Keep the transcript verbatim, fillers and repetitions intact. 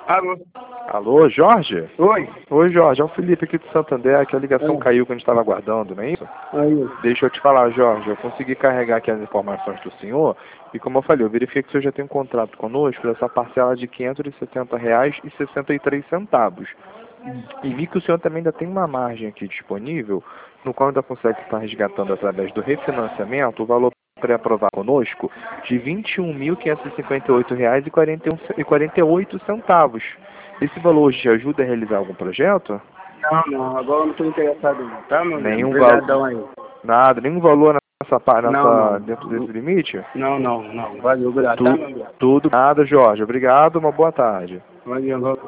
Alô? Alô, Jorge? Oi? Oi, Jorge, é o Felipe aqui do Santander, que a ligação Oi. caiu que a gente estava aguardando, não é isso? Aí. Deixa eu te falar, Jorge, eu consegui carregar aqui as informações do senhor e, como eu falei, eu verifiquei que o senhor já tem um contrato conosco dessa parcela de quinhentos e setenta reais e sessenta e três centavos. E vi que o senhor também ainda tem uma margem aqui disponível, no qual ainda consegue estar resgatando através do refinanciamento o valor pré-aprovado conosco de vinte e um mil quinhentos e cinquenta e oito reais e quarenta e oito centavos. Esse valor hoje te ajuda a realizar algum projeto? Não, não, agora eu não estou interessado não, tá, meu amigo? Nenhum valor, Obrigadão aí. nada, nenhum valor nessa, pa- Não, nessa, não. dentro desse limite? Não, não, não. Valeu, obrigado, tá, Tu, meu amigo? tudo, nada, Jorge. Obrigado, uma boa tarde. Valeu, valeu.